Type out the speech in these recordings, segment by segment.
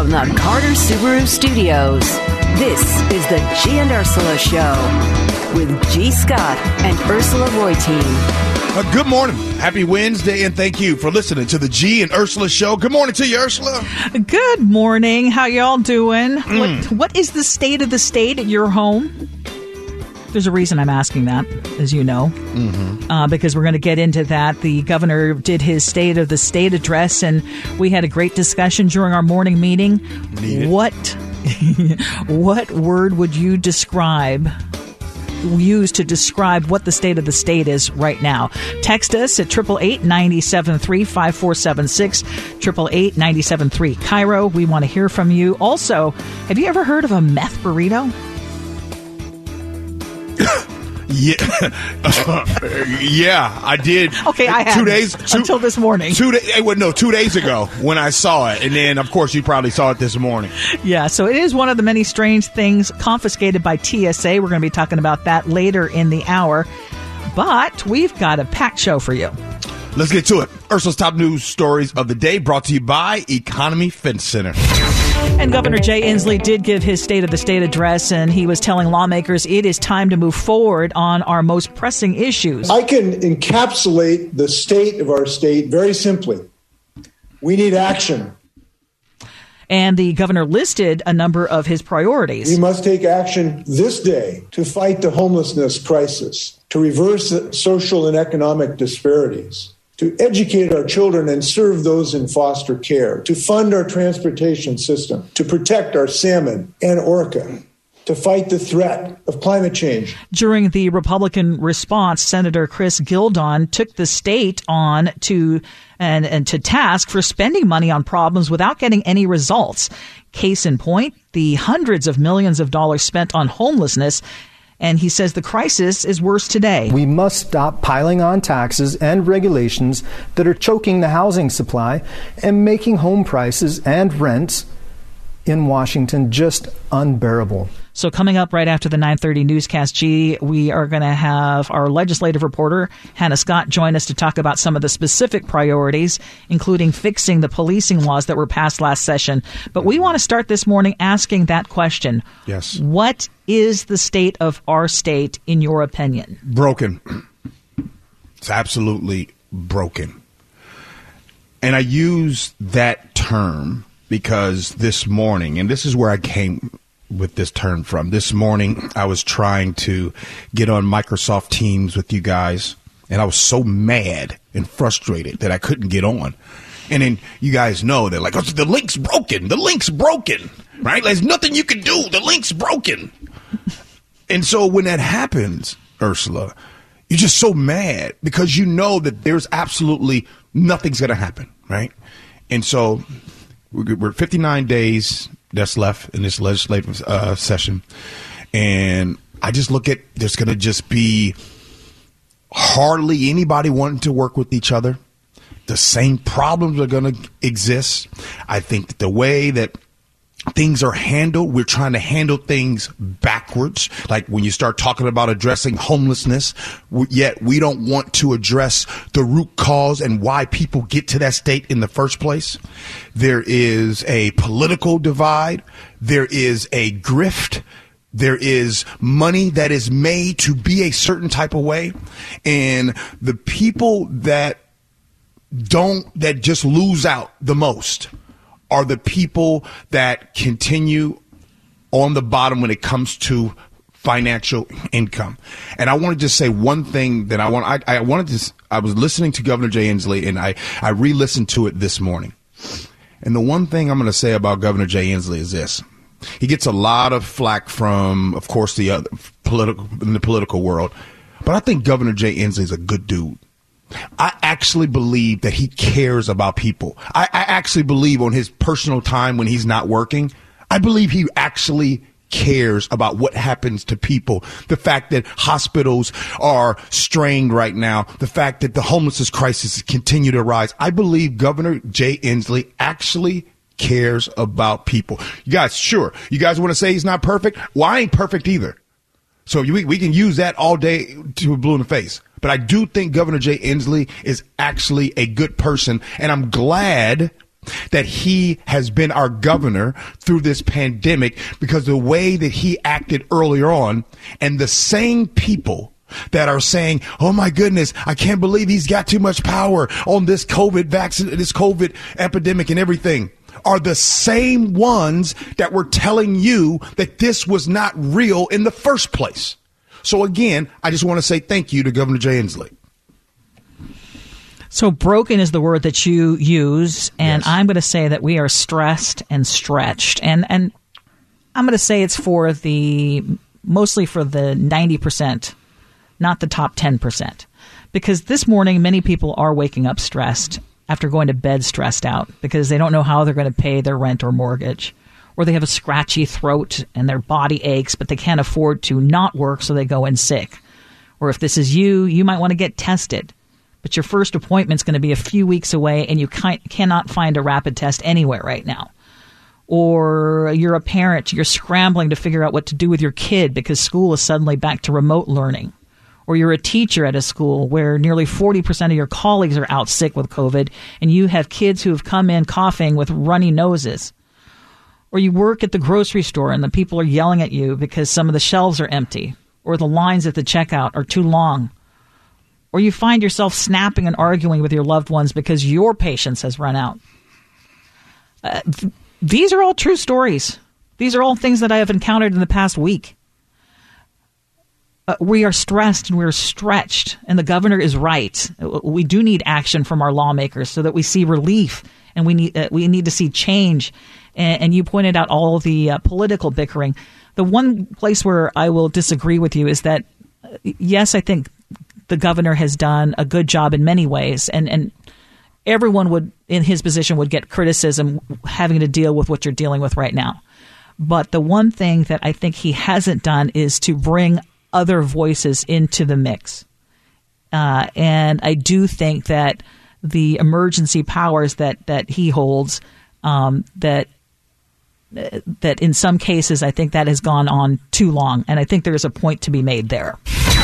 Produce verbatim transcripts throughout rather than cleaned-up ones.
From the Carter Subaru Studios, this is the G and Ursula Show with G. Scott and Ursula Reutin. Uh, good morning. Happy Wednesday, and thank you for listening to the G and Ursula Show. Good morning to you, Ursula. Good morning. How y'all doing? Mm. What, what is the state of the state at your home? There's a reason I'm asking that, as you know, mm-hmm. uh, because we're going to get into that. The governor did his State of the State address, and we had a great discussion during our morning meeting. Needed. What, what word would you describe, use to describe what the state of the state is right now? Text us at eight eight eight, nine seven three, five four seven six, eight eight eight, nine seven three, Cairo. We want to hear from you. Also, have you ever heard of a meth burrito? Yeah, yeah, I did. Okay, I had two days two, until this morning. Two days, well, no, two days ago when I saw it, and then of course you probably saw it this morning. Yeah, so it is one of the many strange things confiscated by T S A. We're going to be talking about that later in the hour, but we've got a packed show for you. Let's get to it. Ursula's top news stories of the day, brought to you by Economy Fence Center. And Governor Jay Inslee did give his State of the State address, and he was telling lawmakers it is time to move forward on our most pressing issues. I can encapsulate the state of our state very simply. We need action. And the governor listed a number of his priorities. We must take action this day to fight the homelessness crisis, to reverse social and economic disparities, to educate our children and serve those in foster care, to fund our transportation system, to protect our salmon and orca, to fight the threat of climate change. During the Republican response, Senator Chris Gildon took the state on to and, and to task for spending money on problems without getting any results. Case in point, the hundreds of millions of dollars spent on homelessness. And he says the crisis is worse today. We must stop piling on taxes and regulations that are choking the housing supply and making home prices and rents in Washington just unbearable. So coming up right after the nine thirty newscast, G, we are going to have our legislative reporter, Hannah Scott, join us to talk about some of the specific priorities, including fixing the policing laws that were passed last session. But we want to start this morning asking that question. Yes. What is the state of our state, in your opinion? Broken. It's absolutely broken. And I use that term because this morning, and this is where I came with this term from. This morning, I was trying to get on Microsoft Teams with you guys, and I was so mad and frustrated that I couldn't get on. And then you guys know they're like, oh, the link's broken. The link's broken, right? There's nothing you can do. The link's broken. And so when that happens, Ursula, you're just so mad because you know that there's absolutely nothing's going to happen, right? And so we're fifty-nine days that's left in this legislative uh, session. And I just look at there's going to just be hardly anybody wanting to work with each other. The same problems are going to exist. I think that the way that things are handled, we're trying to handle things backwards. Like when you start talking about addressing homelessness, yet we don't want to address the root cause and why people get to that state in the first place. There is a political divide. There is a grift. There is money that is made to be a certain type of way. And the people that don't, that just lose out the most are the people that continue on the bottom when it comes to financial income. And I want to just say one thing that I want. I, I wanted to. I was listening to Governor Jay Inslee, and I I re-listened to it this morning. And the one thing I'm going to say about Governor Jay Inslee is this: he gets a lot of flack from, of course, the other political in the political world, but I think Governor Jay Inslee is a good dude. I actually believe that he cares about people. I, I actually believe on his personal time when he's not working, I believe he actually cares about what happens to people. The fact that hospitals are strained right now, the fact that the homelessness crisis continue to rise. I believe Governor Jay Inslee actually cares about people. You guys, sure, you guys want to say he's not perfect? Well, I ain't perfect either. So we, we can use that all day to blue in the face. But I do think Governor Jay Inslee is actually a good person, and I'm glad that he has been our governor through this pandemic because the way that he acted earlier on, and the same people that are saying, oh my goodness, I can't believe he's got too much power on this COVID vaccine, this COVID epidemic and everything, are the same ones that were telling you that this was not real in the first place. So again, I just want to say thank you to Governor Jay Inslee. So broken is the word that you use, and yes. I'm going to say that we are stressed and stretched. And, and I'm going to say it's for the, mostly for the ninety percent, not the top ten percent. Because this morning, many people are waking up stressed after going to bed stressed out because they don't know how they're going to pay their rent or mortgage. Or they have a scratchy throat and their body aches, but they can't afford to not work, so they go in sick. Or if this is you, you might want to get tested. But your first appointment's going to be a few weeks away, and you can- cannot find a rapid test anywhere right now. Or you're a parent, you're scrambling to figure out what to do with your kid because school is suddenly back to remote learning. Or you're a teacher at a school where nearly forty percent of your colleagues are out sick with COVID, and you have kids who have come in coughing with runny noses. Or you work at the grocery store and the people are yelling at you because some of the shelves are empty, or the lines at the checkout are too long. Or you find yourself snapping and arguing with your loved ones because your patience has run out. Uh, th- these are all true stories. These are all things that I have encountered in the past week. Uh, we are stressed and we're stretched, and the governor is right. We do need action from our lawmakers so that we see relief, and we need uh, we need to see change. And, and you pointed out all the uh, political bickering. The one place where I will disagree with you is that, uh, yes, I think the governor has done a good job in many ways, and, and everyone would in his position would get criticism having to deal with what you're dealing with right now. But the one thing that I think he hasn't done is to bring other voices into the mix. Uh, and I do think that the emergency powers that, that he holds, um, that that in some cases, I think that has gone on too long. And I think there is a point to be made there.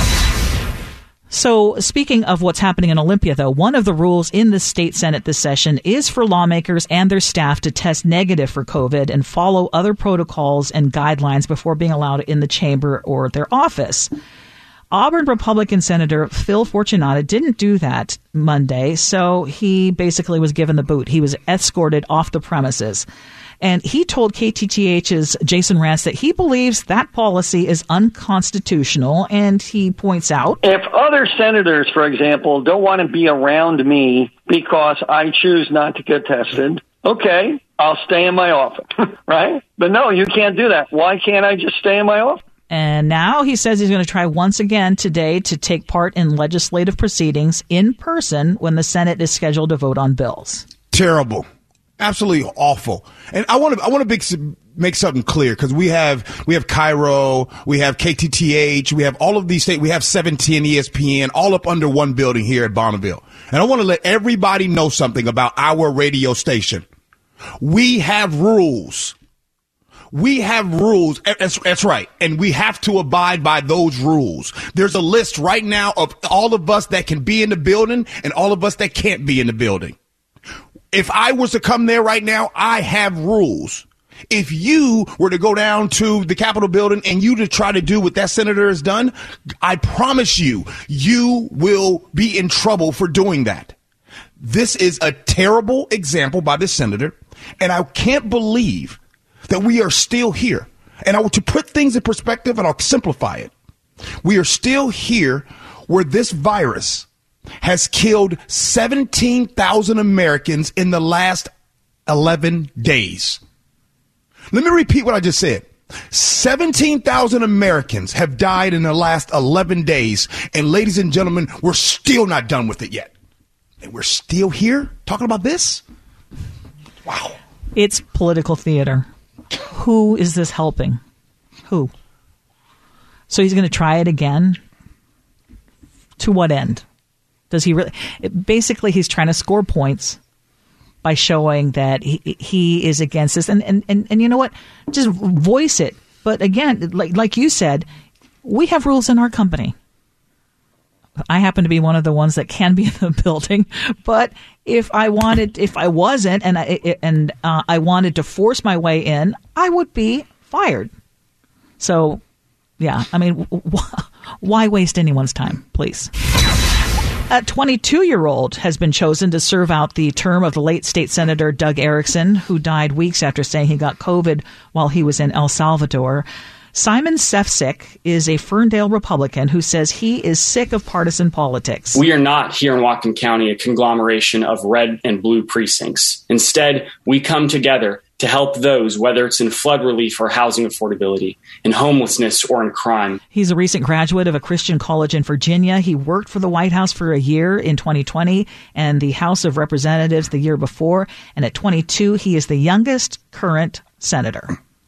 So speaking of what's happening in Olympia, though, one of the rules in the state Senate this session is for lawmakers and their staff to test negative for COVID and follow other protocols and guidelines before being allowed in the chamber or their office. Auburn Republican Senator Phil Fortunata didn't do that Monday, so he basically was given the boot. He was escorted off the premises. And he told K T T H's Jason Rantz that he believes that policy is unconstitutional. And he points out, if other senators, for example, don't want to be around me because I choose not to get tested, okay, I'll stay in my office, right? But no, you can't do that. Why can't I just stay in my office? And now he says he's going to try once again today to take part in legislative proceedings in person when the Senate is scheduled to vote on bills. Terrible. Absolutely awful. And I want to I want to make something clear, because we have we have Cairo, we have K T T H, we have all of these states, we have seventeen E S P N, all up under one building here at Bonneville. And I want to let everybody know something about our radio station. We have rules. We have rules. That's, that's right. And we have to abide by those rules. There's a list right now of all of us that can be in the building and all of us that can't be in the building. If I was to come there right now, I have rules. If you were to go down to the Capitol building and you to try to do what that senator has done, I promise you, you will be in trouble for doing that. This is a terrible example by this senator, and I can't believe that we are still here. And I want to put things in perspective, and I'll simplify it. We are still here where this virus has killed seventeen thousand Americans in the last eleven days. Let me repeat what I just said. seventeen thousand Americans have died in the last eleven days. And ladies and gentlemen, we're still not done with it yet. And we're still here talking about this? Wow. It's political theater. Who is this helping? Who? So he's going to try it again? To what end? Does he really? Basically, he's trying to score points by showing that he, he is against this. And, and, and, and you know what? Just voice it. But again, like, like you said, we have rules in our company. I happen to be one of the ones that can be in the building. But if I wanted, if I wasn't, and I and uh, I wanted to force my way in, I would be fired. So, yeah, I mean, why waste anyone's time, please? A twenty-two-year-old has been chosen to serve out the term of the late state senator Doug Erickson, who died weeks after saying he got COVID while he was in El Salvador. Simon Sefcik is a Ferndale Republican who says he is sick of partisan politics. We are not here in Whatcom County a conglomeration of red and blue precincts. Instead, we come together to help those, whether it's in flood relief or housing affordability, in homelessness or in crime. He's a recent graduate of a Christian college in Virginia. He worked for the White House for a year in twenty twenty and the House of Representatives the year before. And at twenty-two, he is the youngest current senator.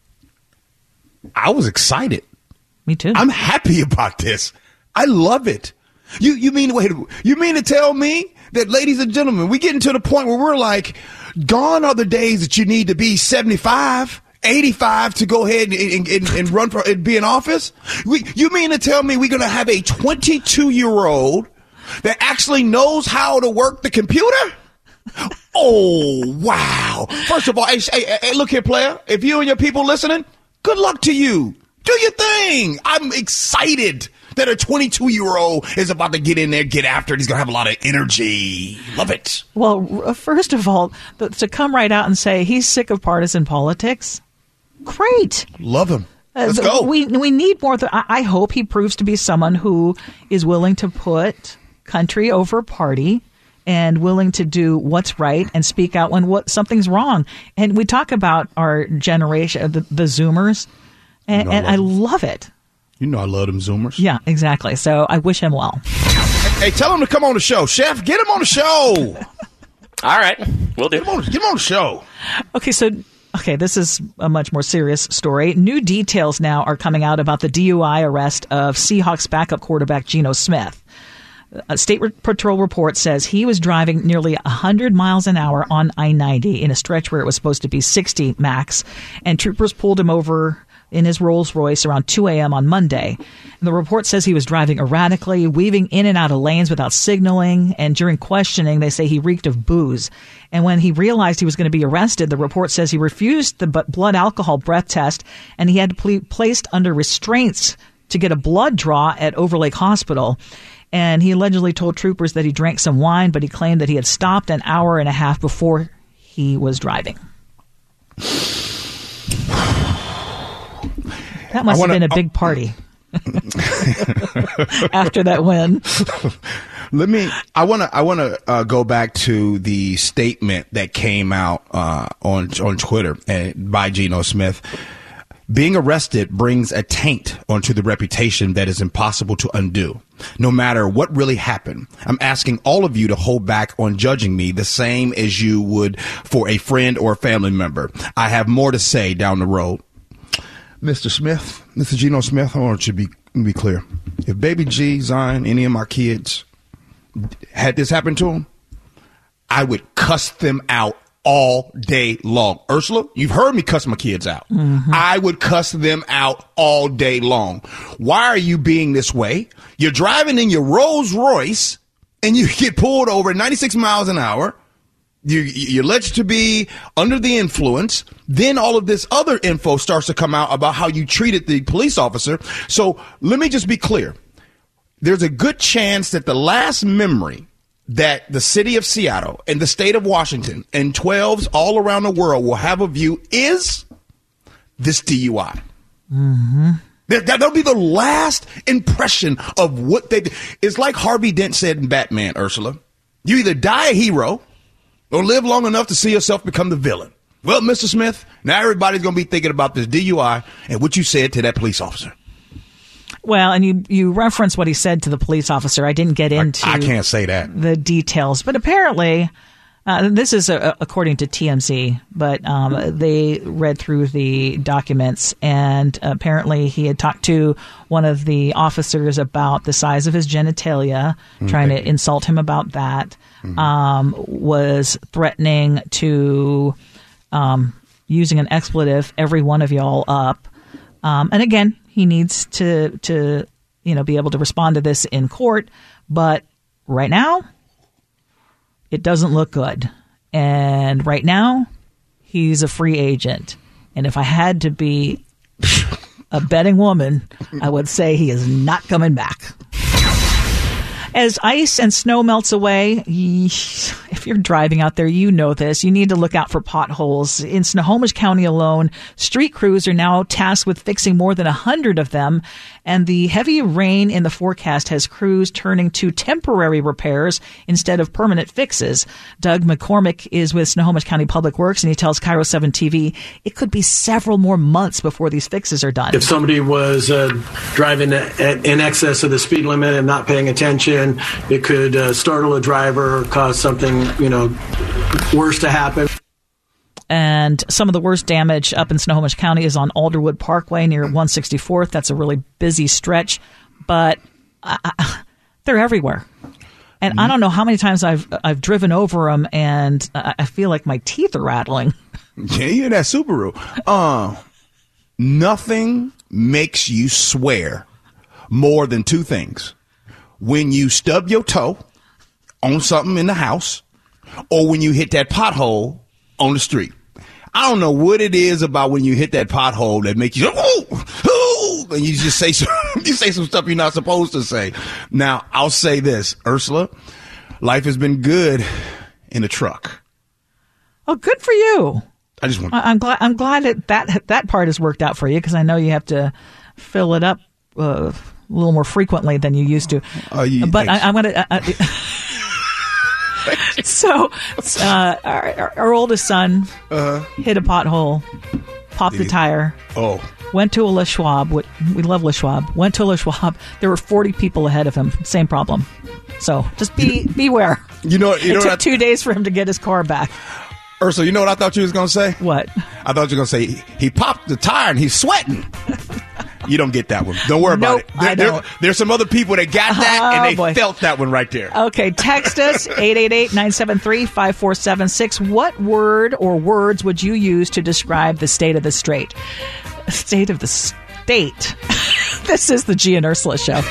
I was excited. Me too. I'm happy about this. I love it. You you mean wait? You mean to tell me that, ladies and gentlemen, we getting to the point where we're like, gone are the days that you need to be seventy-five, eighty-five to go ahead and, and, and run for and be in office? We, you mean to tell me we're going to have a twenty-two-year-old that actually knows how to work the computer? Oh, wow. First of all, hey, hey, hey, look here, player. If you and your people listening, good luck to you. Do your thing. I'm excited that a twenty-two-year-old is about to get in there, get after it. He's going to have a lot of energy. Love it. Well, first of all, to come right out and say he's sick of partisan politics, great. Love him. Let's uh, go. We, we need more. Th- I hope he proves to be someone who is willing to put country over party and willing to do what's right and speak out when what something's wrong. And we talk about our generation, the, the Zoomers, and, you know, and I love it. You know I love them Zoomers. Yeah, exactly. So I wish him well. Hey, tell him to come on the show. Chef, get him on the show. All right. We'll do. Get him on, get him on the show. Okay, so, okay, this is a much more serious story. New details now are coming out about the D U I arrest of Seahawks backup quarterback Geno Smith. A State Patrol report says he was driving nearly one hundred miles an hour on I ninety in a stretch where it was supposed to be sixty max, and troopers pulled him over in his Rolls Royce around two a.m. on Monday. And the report says he was driving erratically, weaving in and out of lanes without signaling, and during questioning, they say he reeked of booze. And when he realized he was going to be arrested, the report says he refused the blood alcohol breath test, and he had to be placed under restraints to get a blood draw at Overlake Hospital. And he allegedly told troopers that he drank some wine, but he claimed that he had stopped an hour and a half before he was driving. That must wanna, have been a big party after that win. Let me. I want to. I want to uh, go back to the statement that came out uh, on on Twitter uh, by Geno Smith. Being arrested brings a taint onto the reputation that is impossible to undo. No matter what really happened, I'm asking all of you to hold back on judging me the same as you would for a friend or a family member. I have more to say down the road. Mister Smith, Mister Geno Smith, I want you to be, be clear. If Baby G, Zion, any of my kids had this happen to them, I would cuss them out all day long. Ursula, you've heard me cuss my kids out. Mm-hmm. I would cuss them out all day long. Why are you being this way? You're driving in your Rolls Royce and you get pulled over at ninety-six miles an hour. You, you're alleged to be under the influence. Then all of this other info starts to come out about how you treated the police officer. So let me just be clear. There's a good chance that the last memory that the city of Seattle and the state of Washington and twelves all around the world will have of you is this D U I. Mm-hmm. That, that'll be the last impression of what they did. It's like Harvey Dent said in Batman, Ursula. You either die a hero or live long enough to see yourself become the villain. Well, Mister Smith, now everybody's going to be thinking about this D U I and what you said to that police officer. Well, and you, you referenced what he said to the police officer. I didn't get into I, I can't say that. The details. But apparently, uh, this is a, according to T M Z, but um, they read through the documents, and apparently he had talked to one of the officers about the size of his genitalia, mm-hmm. trying to insult him about that, mm-hmm. um, was threatening to, um, using an expletive, every one of y'all up. Um, and again, he needs to, to, you know, be able to respond to this in court. But right now, it doesn't look good. And right now, he's a free agent. And if I had to be a betting woman, I would say he is not coming back. As ice and snow melts away, if you're driving out there, you know this. You need to look out for potholes. In Snohomish County alone, street crews are now tasked with fixing more than one hundred of them. And the heavy rain in the forecast has crews turning to temporary repairs instead of permanent fixes. Doug McCormick is with Snohomish County Public Works, and he tells K I R O seven T V it could be several more months before these fixes are done. If somebody was uh, driving at, in excess of the speed limit and not paying attention, it could uh, startle a driver or cause something, you know, worse to happen. And some of the worst damage up in Snohomish County is on Alderwood Parkway near one sixty-fourth. That's a really busy stretch, but uh, they're everywhere. And mm-hmm. I don't know how many times I've I've driven over them, and I feel like my teeth are rattling. Yeah, you're that Subaru. Uh, nothing makes you swear more than two things. When you stub your toe on something in the house, or when you hit that pothole on the street. I don't know what it is about when you hit that pothole that makes you, ooh, ooh, and you just say some, you say some stuff you're not supposed to say. Now, I'll say this, Ursula, life has been good in a truck. Oh, good for you. I just want. I'm glad. I'm glad that that, that part has worked out for you, because I know you have to fill it up uh, a little more frequently than you used to. Uh, you, but I, I'm going to. Uh, So, uh, our, our oldest son uh-huh. hit a pothole, popped the tire. Oh. Went to a Le Schwab. We love Le Schwab. Went to Le Schwab. There were forty people ahead of him. Same problem. So just be beware. You know, you it know took what I, two days for him to get his car back. Ursula, you know what I thought you was going to say? What? I thought you were going to say he, he popped the tire and he's sweating. You don't get that one. Don't worry nope, about it. There, I don't. There, there's some other people that got that, oh, and they boy. felt that one right there. Okay, text us, eight eight eight, nine seven three, five four seven six. What word or words would you use to describe the state of the state? State of the state. This is the G and Ursula Show.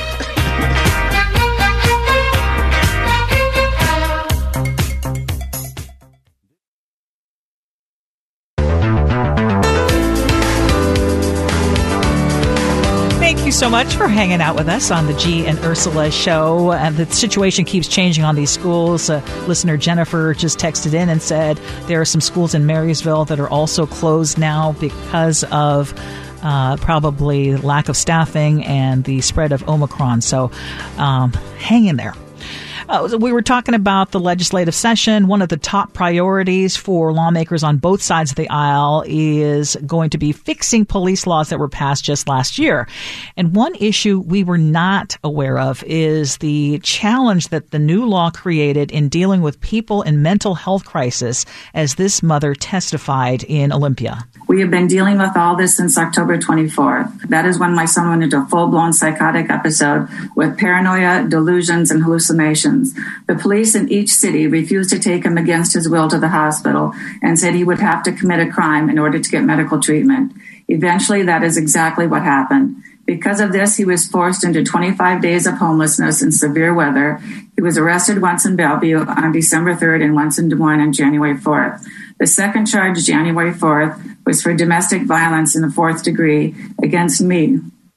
Thank you so much for hanging out with us on the G and Ursula Show. And the situation keeps changing on these schools. Uh, listener Jennifer just texted in and said there are some schools in Marysville that are also closed now because of uh, probably lack of staffing and the spread of Omicron. So um, hang in there. Uh, we were talking about the legislative session. One of the top priorities for lawmakers on both sides of the aisle is going to be fixing police laws that were passed just last year. And one issue we were not aware of is the challenge that the new law created in dealing with people in mental health crisis, as this mother testified in Olympia. We have been dealing with all this since October twenty-fourth. That is when my son went into a full-blown psychotic episode with paranoia, delusions, and hallucinations. The police in each city refused to take him against his will to the hospital and said he would have to commit a crime in order to get medical treatment. Eventually, that is exactly what happened. Because of this, he was forced into twenty-five days of homelessness in severe weather. He was arrested once in Bellevue on December third and once in Des Moines on January fourth. The second charge, January fourth, was for domestic violence in the fourth degree against me,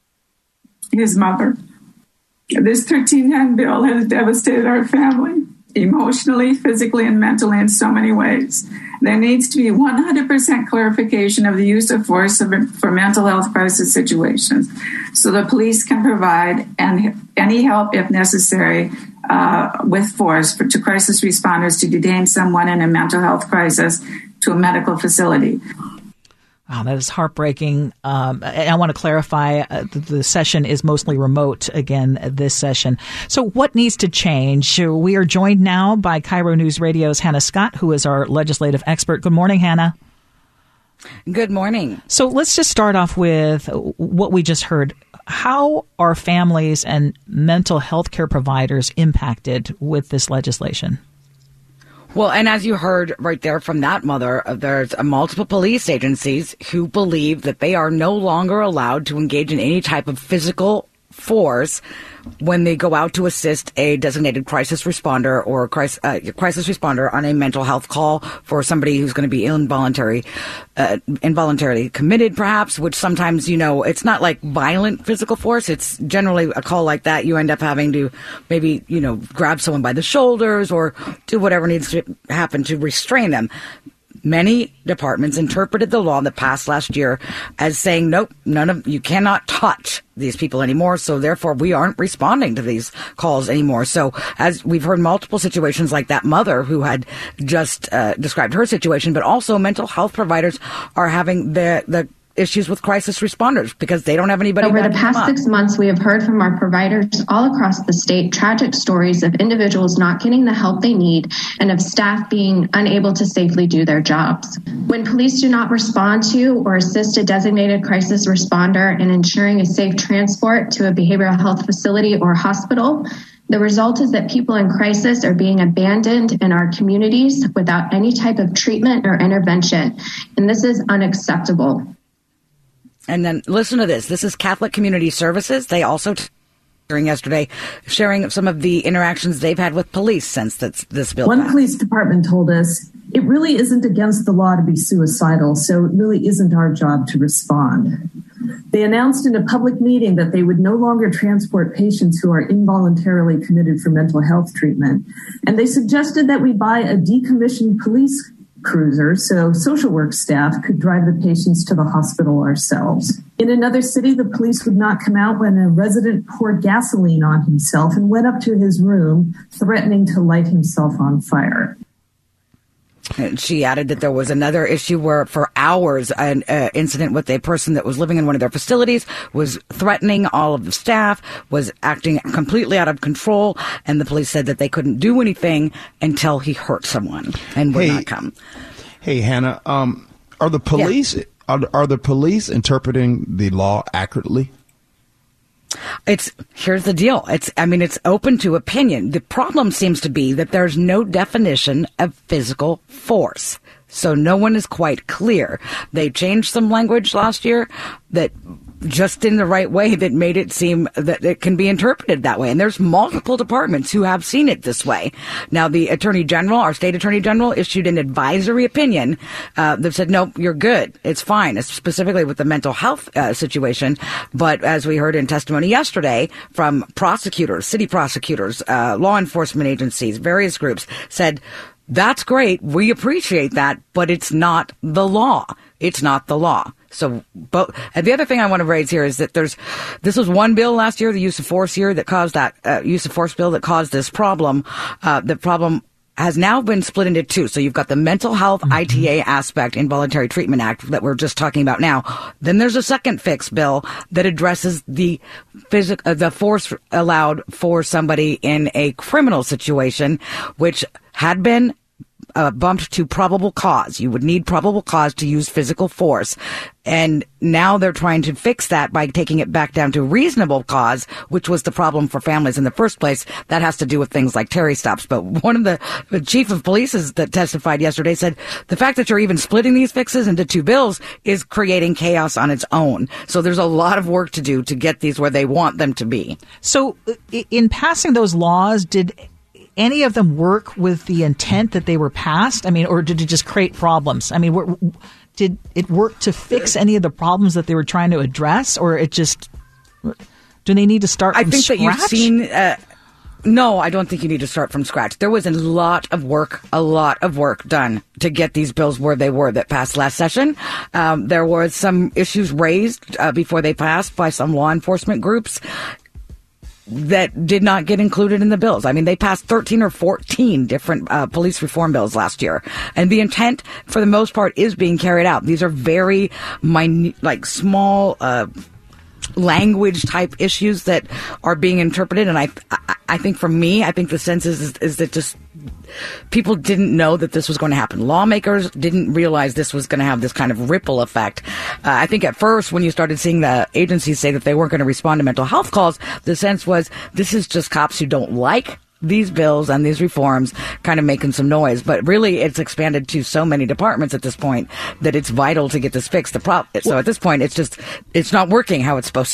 his mother. This thirteen ten bill has devastated our family, emotionally, physically, and mentally in so many ways. There needs to be one hundred percent clarification of the use of force for mental health crisis situations so the police can provide and any help, if necessary, uh, with force for, to crisis responders to detain someone in a mental health crisis to a medical facility. Wow, that is heartbreaking. Um, I want to clarify, uh, the, the session is mostly remote again this session. So what needs to change? We are joined now by K I R O News Radio's Hannah Scott, who is our legislative expert. Good morning, Hannah. Good morning. So let's just start off with what we just heard. How are families and mental health care providers impacted with this legislation? Well, and as you heard right there from that mother, there's multiple police agencies who believe that they are no longer allowed to engage in any type of physical force when they go out to assist a designated crisis responder or crisis, uh, crisis responder on a mental health call for somebody who's going to be involuntary, uh, involuntarily committed, perhaps, which sometimes, you know, it's not like violent physical force. It's generally a call like that. You end up having to maybe, you know, grab someone by the shoulders or do whatever needs to happen to restrain them. Many departments interpreted the law that passed last year as saying, nope, none of you cannot touch these people anymore. So therefore, we aren't responding to these calls anymore. So as we've heard multiple situations like that mother who had just uh, described her situation, but also mental health providers are having the the issues with crisis responders because they don't have anybody. Over the past six months, we have heard from our providers all across the state tragic stories of individuals not getting the help they need and of staff being unable to safely do their jobs. When police do not respond to or assist a designated crisis responder in ensuring a safe transport to a behavioral health facility or hospital, the result is that people in crisis are being abandoned in our communities without any type of treatment or intervention, and this is unacceptable. And then listen to this. This is Catholic Community Services. They also, t- during yesterday, sharing some of the interactions they've had with police since this, this bill One passed. Police department told us it really isn't against the law to be suicidal, so it really isn't our job to respond. They announced in a public meeting that they would no longer transport patients who are involuntarily committed for mental health treatment. And they suggested that we buy a decommissioned police cruiser so social work staff could drive the patients to the hospital ourselves. In another city, the police would not come out when a resident poured gasoline on himself and went up to his room, threatening to light himself on fire. And she added that there was another issue where for hours an uh, incident with a person that was living in one of their facilities was threatening all of the staff, was acting completely out of control, and the police said that they couldn't do anything until he hurt someone and would hey, not come. Hey, Hannah, um, are the police yeah. are, are the police interpreting the law accurately? It's here's the deal. It's I mean, it's open to opinion. The problem seems to be that there's no definition of physical force. So no one is quite clear. They changed some language last year that just in the right way that made it seem that it can be interpreted that way. And there's multiple departments who have seen it this way. Now, the Attorney General, our state Attorney General, issued an advisory opinion uh, that said, no, you're good. It's fine. It's specifically with the mental health uh, situation. But as we heard in testimony yesterday from prosecutors, city prosecutors, uh, law enforcement agencies, various groups said, that's great. We appreciate that, but it's not the law. It's not the law. So, but and the other thing I want to raise here is that there's, this was one bill last year, the use of force year that caused that, uh, use of force bill that caused this problem. Uh, the problem has now been split into two. So you've got the Mental Health mm-hmm. I T A aspect, Involuntary Treatment Act, that we're just talking about now. Then there's a second fix bill that addresses the physic, uh, the force allowed for somebody in a criminal situation, which had been Uh, bumped to probable cause. You would need probable cause to use physical force. And now they're trying to fix that by taking it back down to reasonable cause, which was the problem for families in the first place. That has to do with things like Terry stops. But one of the, the chief of police that testified yesterday said the fact that you're even splitting these fixes into two bills is creating chaos on its own. So there's a lot of work to do to get these where they want them to be. So in passing those laws, did any of them work with the intent that they were passed? I mean, or did it just create problems? I mean, were, did it work to fix any of the problems that they were trying to address, or it just, do they need to start from I think scratch? that you've seen, uh, no, I don't think you need to start from scratch. There was a lot of work, a lot of work done to get these bills where they were that passed last session. Um, there were some issues raised uh, before they passed by some law enforcement groups that did not get included in the bills. I mean, they passed thirteen or fourteen different uh, police reform bills last year. And the intent, for the most part, is being carried out. These are very minute, like small uh language type issues that are being interpreted. And I I, I think for me, I think the sense is, is, is that just people didn't know that this was going to happen. Lawmakers didn't realize this was going to have this kind of ripple effect. Uh, I think at first, when you started seeing the agencies say that they weren't going to respond to mental health calls, the sense was this is just cops who don't like these bills and these reforms kind of making some noise. But really, it's expanded to so many departments at this point that it's vital to get this fixed. The pro- so at this point, it's just, it's not working how it's supposed to.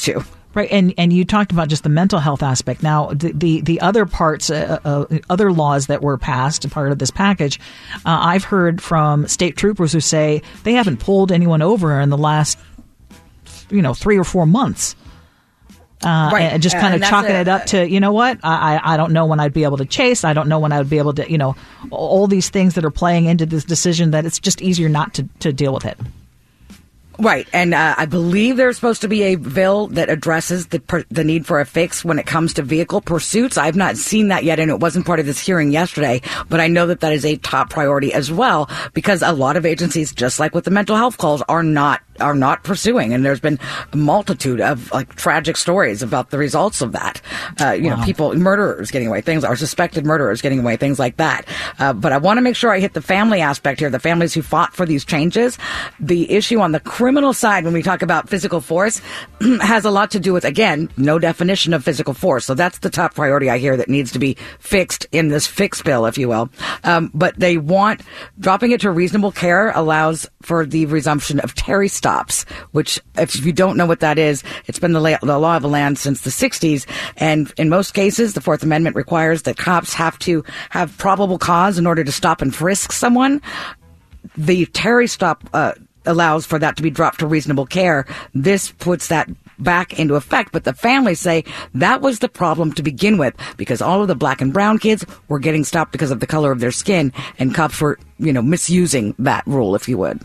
Right, and and you talked about just the mental health aspect. Now, the the, the other parts, uh, uh, other laws that were passed, part of this package, uh, I've heard from state troopers who say they haven't pulled anyone over in the last, you know, three or four months. Uh, right. And just kind of chalking a, it up to, you know what, I, I I don't know when I'd be able to chase. I don't know when I would be able to, you know, all these things that are playing into this decision that it's just easier not to, to deal with it. Right, and uh, I believe there's supposed to be a bill that addresses the per- the need for a fix when it comes to vehicle pursuits. I've not seen that yet, and it wasn't part of this hearing yesterday, but I know that that is a top priority as well, because a lot of agencies, just like with the mental health calls, are not are not pursuing, and there's been a multitude of like tragic stories about the results of that. Uh, you wow. know, people, murderers getting away, things, or suspected murderers getting away, things like that. Uh, but I want to make sure I hit the family aspect here, the families who fought for these changes. The issue on the criminal side, when we talk about physical force, has a lot to do with, again, no definition of physical force. So that's the top priority I hear that needs to be fixed in this fix bill, if you will. Um, but they want, dropping it to reasonable care allows for the resumption of Terry stops, which, if you don't know what that is, it's been the, la- the law of the land since the sixties. And in most cases, the Fourth Amendment requires that cops have to have probable cause in order to stop and frisk someone. The Terry stop, uh, allows for that to be dropped to reasonable care. This puts that back into effect, but the families say that was the problem to begin with, because all of the black and brown kids were getting stopped because of the color of their skin, and cops were, you know, misusing that rule, if you would.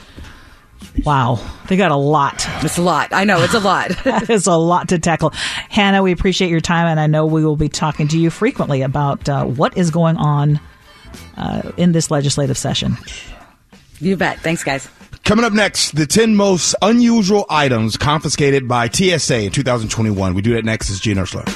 Wow, they got a lot. It's a lot. I know, it's a lot. It's a lot to tackle. Hannah, we appreciate your time, and I know we will be talking to you frequently about uh, what is going on uh, in this legislative session. You bet. Thanks, guys. Coming up next, the ten most unusual items confiscated by T S A in two thousand twenty-one. We do that next. It's G and Ursula.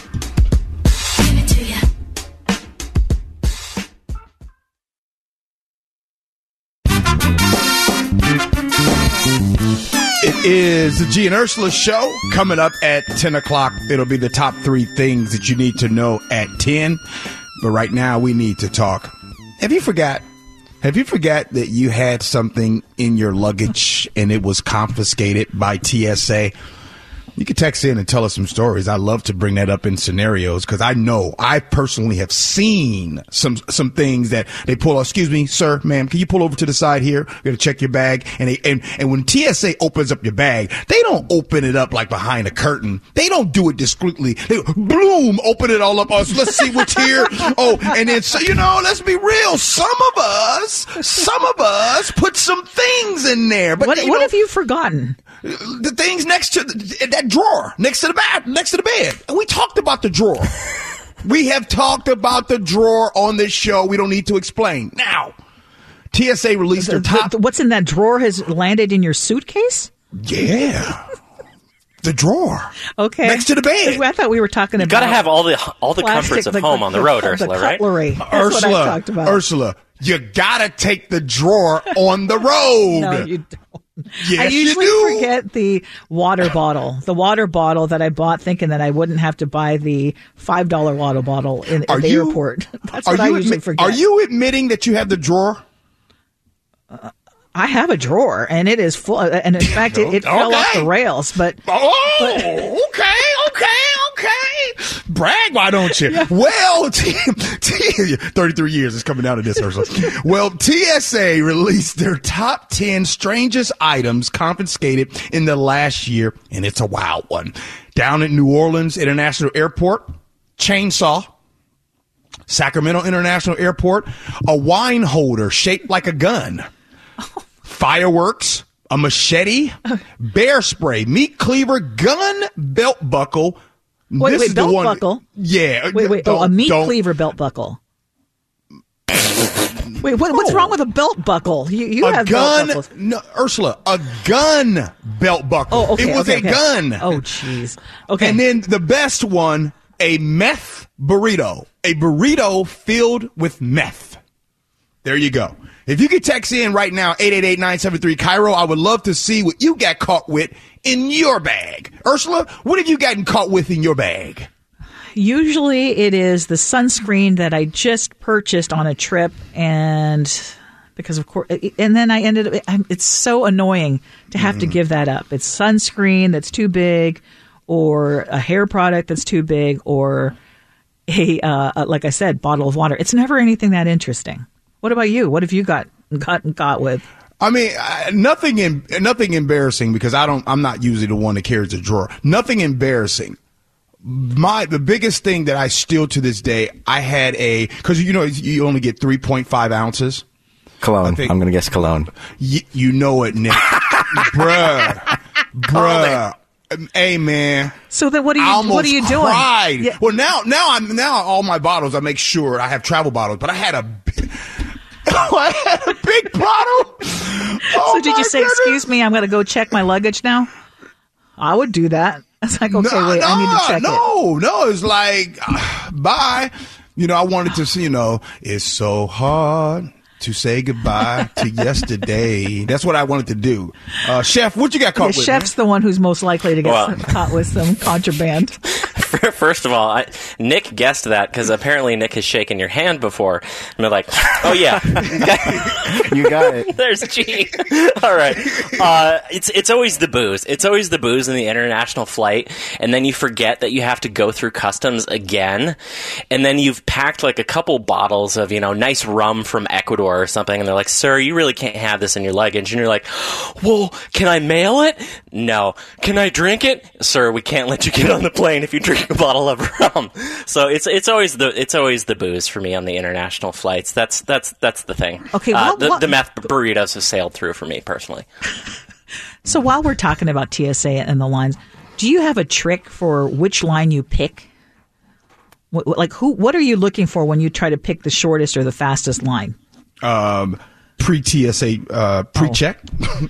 It is the G and Ursula show. Coming up at ten o'clock, it'll be the top three things that you need to know at ten. But right now, we need to talk. Have you forgot? Have you forgot that you had something in your luggage and it was confiscated by T S A? You can text in and tell us some stories. I love to bring that up in scenarios because I know I personally have seen some some things that they pull. Excuse me, sir, ma'am, can you pull over to the side here? We're going to check your bag. And, they, and and when T S A opens up your bag, they don't open it up like behind a curtain. They don't do it discreetly. They bloom, open it all up. Us. Let's see what's here. Oh, and then, so, you know, let's be real. Some of us, some of us put some things in there. But What, you what know, have you forgotten? The things next to the, that drawer, next to the bed, next to the bed. And we talked about the drawer. We have talked about the drawer on this show. We don't need to explain. Now, T S A released their top. The, the, what's in that drawer has landed in your suitcase? Yeah. The drawer. Okay. Next to the bed. I thought we were talking you about. You got to have all the all the plastic, comforts of the, home on the, the road, the Ursula, cutlery. right? That's Ursula, what I talked about. Ursula, you got to take the drawer on the road. No, you don't. Yes, I usually you do. forget the water bottle, the water bottle that I bought thinking that I wouldn't have to buy the five dollar water bottle in, in the you, airport. That's what I usually admi- forget. Are you admitting that you have the drawer? Uh, I have a drawer, and it is full. And in fact, it, it okay. fell off the rails. But oh, but, okay, okay, okay. Brag, why don't you? Yeah. Well, t- t- thirty-three years is coming down to this, Ursula. Well, T S A released their top ten strangest items confiscated in the last year, and it's a wild one. Down at New Orleans International Airport, chainsaw. Sacramento International Airport, a wine holder shaped like a gun. Fireworks, a machete, bear spray, meat cleaver, gun, belt buckle. Wait, this wait, is belt the one, buckle? Yeah. Wait, wait, oh, a meat cleaver belt buckle. Wait, what, what's oh. wrong with a belt buckle? You, you a have gun, belt buckles. No, Ursula, a gun belt buckle. Oh, okay, it was okay, a okay. gun. Oh, jeez. Okay. And then the best one, a meth burrito. A burrito filled with meth. There you go. If you could text in right now, eight eight eight, nine seven three, Cairo, I would love to see what you got caught with in your bag. Ursula, what have you gotten caught with in your bag? Usually it is the sunscreen that I just purchased on a trip, and because of course, and then I ended up, it's so annoying to have mm. to give that up. It's sunscreen that's too big, or a hair product that's too big, or a, uh, like I said, bottle of water. It's never anything that interesting. What about you? What have you got got, got with? I mean, uh, nothing in, nothing embarrassing because I don't. I'm not usually the one that carries a drawer. Nothing embarrassing. My the biggest thing that I still to this day, I had a because you know you only get three point five ounces. Cologne. I'm going to guess cologne. Y- you know it, Nick. Bruh. Bruh. Hey, man. So then what are you, I almost what are you doing? Cried. Yeah. Well, now, now I'm, now all my bottles, I make sure I have travel bottles, but I had a, I had a big bottle. Oh so did you say, goodness. excuse me, I'm going to go check my luggage now? I would do that. It's like, okay, no, wait, no, I need to check no, it. No, no, it's like, uh, bye. You know, I wanted to see, you know, it's so hard to say goodbye to yesterday. That's what I wanted to do. Uh, Chef, what you got caught the with? Chef's man? The one who's most likely to get Well, caught with some contraband. First of all, I, Nick guessed that because apparently Nick has shaken your hand before. And they're like, oh, yeah. You got it. There's G. All right. Uh, it's it's always the booze. It's always the booze in the international flight. And then you forget that you have to go through customs again. And then you've packed like a couple bottles of, you know, nice rum from Ecuador or something. And they're like, sir, you really can't have this in your luggage. And you're like, well, can I mail it? No. Can I drink it? Sir, we can't let you get on the plane if you drink a bottle of rum. So it's it's always the it's always the booze for me on the international flights. That's that's that's the thing. Okay, uh, what, the, what, the meth burritos have sailed through for me personally. So while we're talking about T S A and the lines, do you have a trick for which line you pick? What, like who? What are you looking for when you try to pick the shortest or the fastest line? Um. Pre-T S A, uh, pre-check. Oh.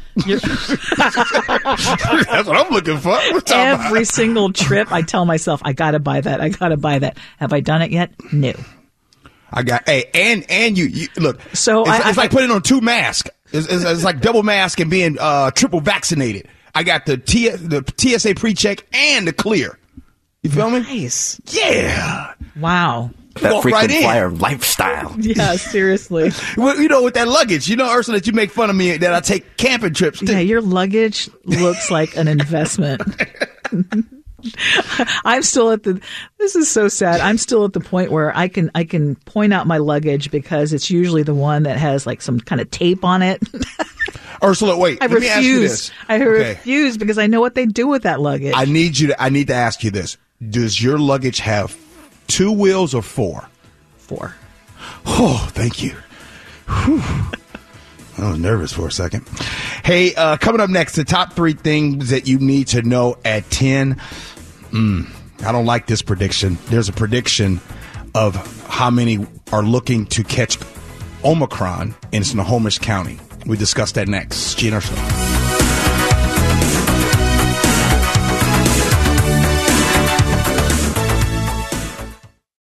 That's what I'm looking for. Every about? single trip, I tell myself, I gotta buy that. I gotta buy that. Have I done it yet? No. I got, hey, and, and you, you look, so it's, I, it's I, like putting on two masks. It's, it's, it's like double mask and being, uh, triple vaccinated. I got the T, the T S A pre-check and the clear. You feel me? Nice. Yeah. Wow. That Walk frequent right flyer lifestyle. Yeah, seriously. Well, you know, with that luggage, you know, Ursula, that you make fun of me that I take camping trips too. Yeah, your luggage looks like an investment. I'm still at the, this is so sad. I'm still at the point where I can, I can point out my luggage because it's usually the one that has like some kind of tape on it. Ursula, wait, I let refuse. me ask you this. I Okay. refuse because I know what they do with that luggage. I need you to, I need to ask you this. Does your luggage have two wheels or four? Four. Oh, thank you. Whew. I was nervous for a second. Hey, uh, coming up next, the top three things that you need to know at ten. Mm, I don't like this prediction. There's a prediction of how many are looking to catch Omicron in Snohomish County. We discuss that next. G and R Show.